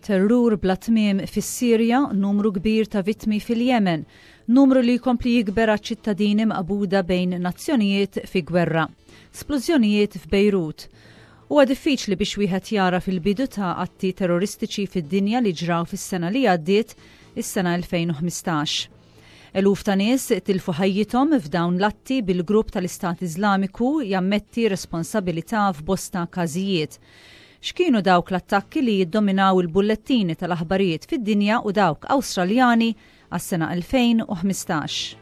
Terrur bla tmiem fis-Sirja, numru kbir ta' vittmi fil-Yemen, numru li jkompli jikber ċittadini maqbuda bejn nazzjonijiet fi gwerra, splużjonijiet f'Bejrut. Huwa diffiċli biex wieħed jara fil-bidu ta' atti terroristiċi fid-dinja li ġraw fis-sena li għaddiet, is-sena 2015. Eluf ta' nies tilfu ħajjithom f'dawn l-atti bil-grupp tal-Istat Iżlamiku jammetti responsabilità f'bosta każijiet. X'kienu dawk l-attakki li jiddominaw il-bullettini tal-aħbarijiet fid-dinja u dawk Awstraljani għas-sena 2015.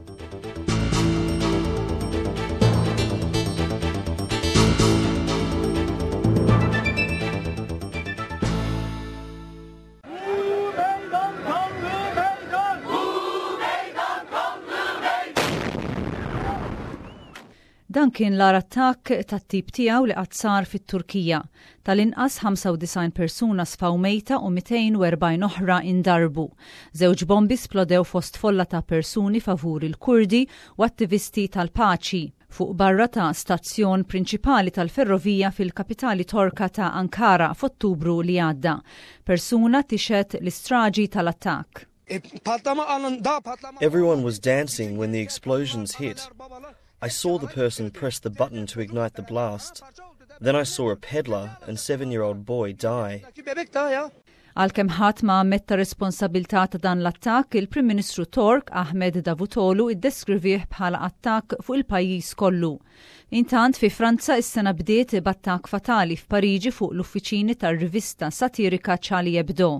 Dan kien l-ar attakk tat-tip tiegħu li qatt sar fit-Turkija. Tal-inqas 95 persuna sfaw mejta u 240 oħra indarbu. Żewġ bombi splodew fost folla ta' persuni favur il-Kurdi u attivisti tal-paċi fuq barra ta' stazzjon prinċipali tal-ferrovija fil-kapitali Torka ta' Ankara f'Ottubru li għadda. Persuna tixet l-istraġi tal-attakk. Everyone was dancing when the explosions hit. I saw the person press the button to ignite the blast. Then I saw a peddler and 7-year-old boy die. Għalkemm ħadd ma ammetta responsabilità ta' dan l-attakk, il-Prim Ministru Tork Ahmed Davutoglu iddeskrivih bħala attakk fuq il-pajjiż kollu. Intant fi Franza is-sena bdiet b'attakk fatali f'Pariġi fuq l-uffiċini tar-rivista satirika Charlie Hebdo.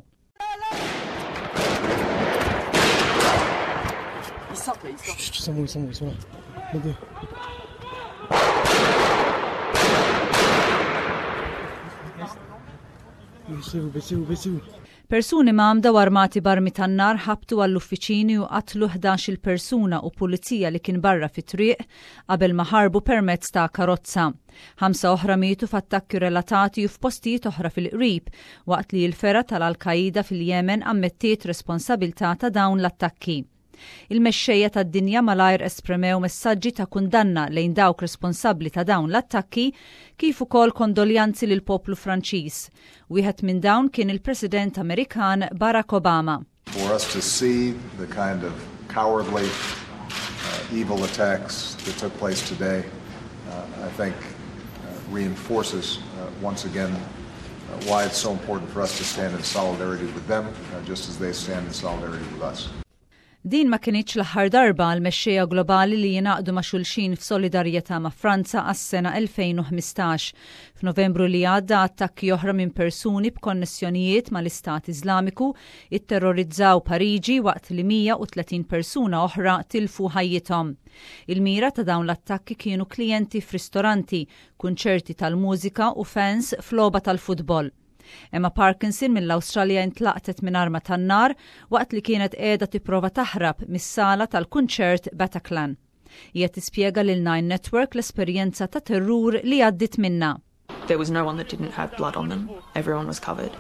Persuni mamda u armati barmi tan-nar ħabtu għall-uffiċini u qatlu 11 persuna u pulizija li kien barra fit-triq qabel ma ħarbu permezz ta' karozza. 5 oħra mietu f'attakki relatati u f'postijiet oħra fil-qrib waqt li l-fera tal-Al-Qaida fil-Yemen ammettiet responsabilità ta' dawn l-attakki. Il-mexxejja tad-dinja malajr esprimew messaġġi ta' kundanna lejn dawk responsabbli ta' dawn l-attakki kif ukoll kondoljanzi lil poplu Franċiż. Wieħed minn dawn kien il-President Amerikan Barack Obama. For us to see the kind of cowardly, evil attacks that took place today, I think reinforces once again why it's so important for us to stand in solidarity with them, just as they stand in solidarity with us. Din ma kienitx l-aħħar darba għal mexxejja globali li jingħaqdu ma' xulxin f'solidarjetà ma' Franza għas-sena 2015. F'Novembru li għadda attakki oħra minn persuni b'konnessjonijiet mal-Istat Iżlamiku itterrorizzaw Pariġi waqt li 130 persuna oħra tilfu ħajjithom. Il-mira ta' dawn l-attakki kienu klijenti f'ristoranti, kunċerti tal-mużika u fans f'logħba tal-futbol. Emma Parkinson mill-Awstralja intlaqtet minn arma tan-nar waqt li kienet qiegħda tipprova taħrab mis-sala tal-kunċert Bataclan. Hija tispjega lil Nine Network l-esperjenza ta' terrur li għaddit minna. There was no one that didn't have blood on them. Everyone was covered.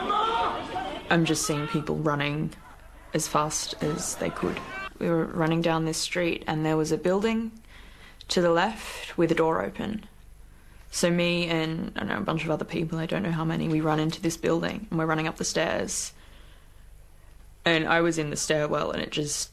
I'm just seeing people running as fast as they could. We were running down this street and there was a building to the left with a door open. So me and I don't know, a bunch of other people, I don't know how many, we run into this building and we're running up the stairs. And I was in the stairwell and it just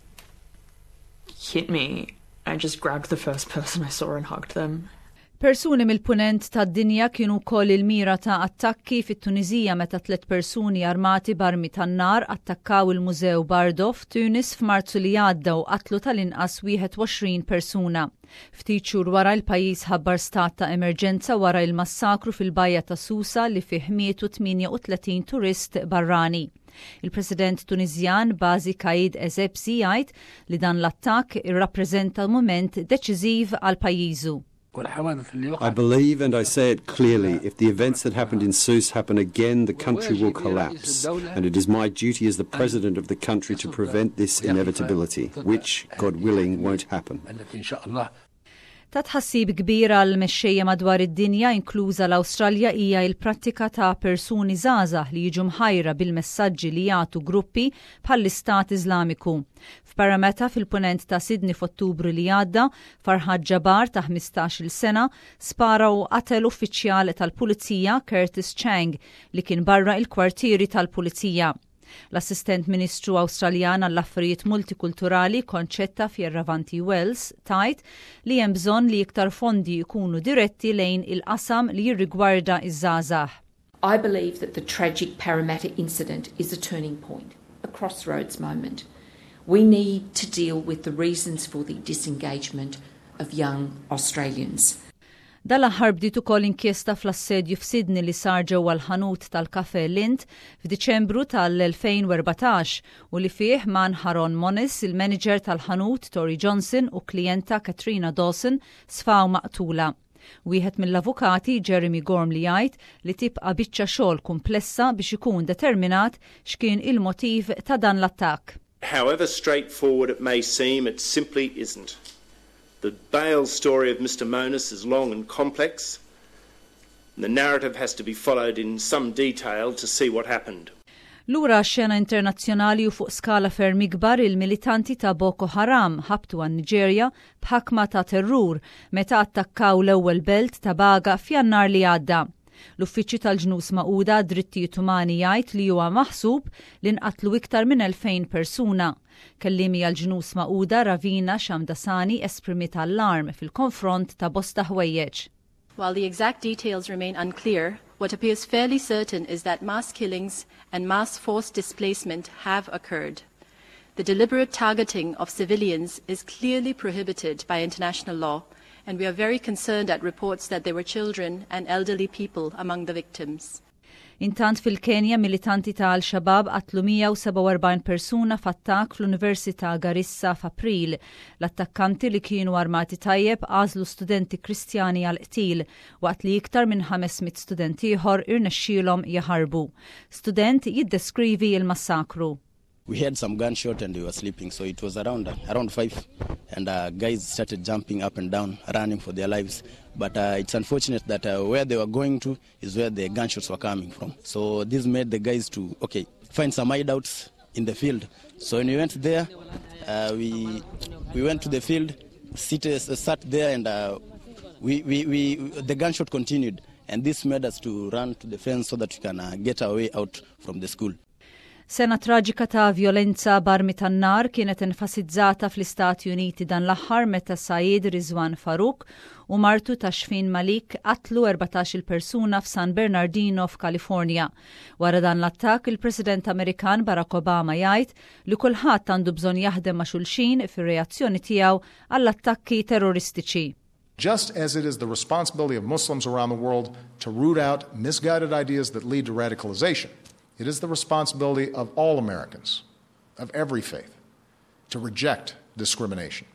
hit me. I just grabbed the first person I saw and hugged them. Persuni mill-punent tad-dinja kienu wkoll il-mira ta' attakki fit-Tunizija meta 3 persuni armati barmi tan-nar attakkaw il-Mużew Bardo f'Tunis f'Marzu li għadda u qatlu tal-inqas 21 persuna. Ftit xhur wara l-pajjiż ħabbar stat ta' emerġenza wara il-massakru fil-bajja ta' Susa li fih mietu 38 turist barrani. Il-President Tunizjan Bazi Qaid Essebsi jgħid li dan l-attakk irrappreżenta l-mument deċiżiv għal pajjiżu. I believe, and I say it clearly, if the events that happened in Sousse happen again, the country will collapse. And it is my duty as the president of the country to prevent this inevitability, which, God willing, won't happen. Ta' tħassib kbir għal mexxejja madwar id-dinja inkluża l-Awstralja hija l-prattika ta' persuni żgħażagħ li jiġu mħajra bil-messaġġi li jagħtu gruppi bħall-Istat Iżlamiku. F'Parramatta fil-punent ta' Sydney f'Ottubru li għadda, Farhad Jabbar ta' 15-il sena spara u qatel uffiċjal tal-Pulizija Curtis Chang li kien barra il-kwartieri tal-Pulizija. L-Assistent Ministru Awstraljan għall-Affarijiet Multikulturali Concetta Fierravanti Wells tajt li hemm bżonn li iktar fondi jkunu diretti lejn il-qasam li jirrigwarda iż-żgħażagħ. I believe that the tragic Parramatta incident is a turning point, a crossroads moment. We need to deal with the reasons for the disengagement of young Australians. Dal-aħħar bdiet ukoll inkjesta fl-assedju f'Sydney li sar ġewwa l-ħanut tal-Cafe Lind f'Diċembru tal-2014 u li fih Manharon Monis, il-manager tal-ħanut Tori Johnson u klijenta Katrina Dawson sfaw maqtula. Wieħed mill-avukati Jeremy Gormley jgħid li tibqa' biċċa xogħol komplessa biex ikun determinat x'kien il-motiv ta' dan l-attakk. However straightforward it may seem, it simply isn't. The bail story of Mr. Monis is long and complex, and the narrative has to be followed in some detail to see what happened. Lura x-xena internazzjonali u fuq skala ferm ikbar il-militanti ta' Boko Haram ħabtu għan Niġerja b'ħakma ta' terrur meta attakkaw l-ewwel belt ta' Baga f'Jannar li għadda. L-Uffiċċju tal-Ġnus Magħquda Drittijiet Umani jgħid li huwa maħsub li nqatlu iktar minn 2000 persuna. Kellimi għal-Ġnus Magħquda Ravina Shamdasani esprimiet allarm fil-konfront ta' bosta ħwejjeġ. While the exact details remain unclear, what appears fairly certain is that mass killings and mass forced displacement have occurred. The deliberate targeting of civilians is clearly prohibited by international law, and we are very concerned at reports that there were children and elderly people among the victims. Intant fil-Kenja militanti ta' Al-Shabaab qatlu 147 persuna f'attak fl-Università Garissa f'April. L-attakkanti li kienu armati tajjeb għażlu studenti Kristjani għal qtil waqt li iktar minn 500 studenti ieħor irnexxielhom jaħarbu. Student jiddeskrivi l-massakru. We had some gunshot and we were sleeping, so it was around 5, and guys started jumping up and down, running for their lives. But it's unfortunate that where they were going to is where the gunshots were coming from. So this made the guys to, find some hideouts in the field. So when we went there, we went to the field, sat there, and the gunshot continued. And this made us to run to the fence so that we can get our way out from the school. Sena traġika ta' violenza barmi tan-nar kienet enfasizzata fl-Istati Uniti dan l-aħħar meta Said Rizwan Farouk u martu Tashfin Malik qatlu 14 persuna f'San Bernardino f'Kalifornja. Wara dan l-attakk il-President Amerikan Barack Obama jgħid li kulħadd għandu bżonn jaħdem ma' xulxin fir-reazzjoni tiegħu għall-attakki terroristiċi. Just as it is the responsibility of Muslims around the world to root out misguided ideas that lead to radicalization, it is the responsibility of all Americans, of every faith, to reject discrimination.